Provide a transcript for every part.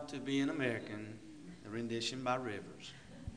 proud to be an American, the rendition by Rivers.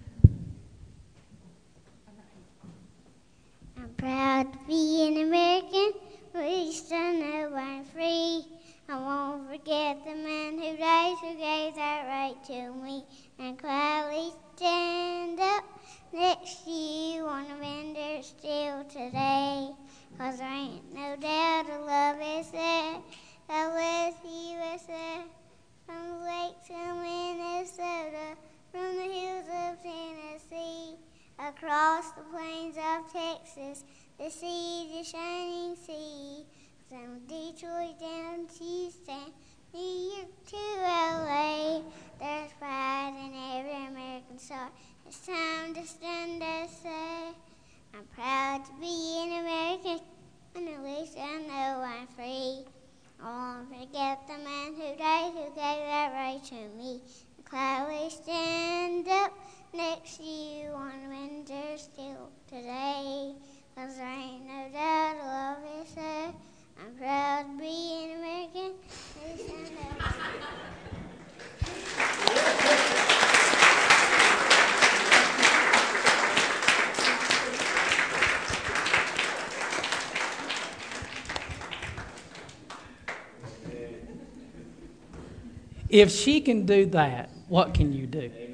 I'm proud to be an American, at least I know I'm free. I won't forget the man who died, who gave that right to me. And quietly stand up next to you on a vendor still today. 'Cause there ain't no doubt the love is there, the West USA. From the lakes of Minnesota, from the hills of Tennessee, across the plains of Texas, the sea, the shining sea. From Detroit down to Houston, New York to LA, there's pride in every American soul. It's time to stand and say, I'm proud to be an American, and at least I know I'm free. I won't forget the man who died, who gave that right to me. And quietly stand up next to you on winter still today. 'Cause there ain't no doubt love is there. I'm proud to be an American. At least I know. If she can do that, what can you do?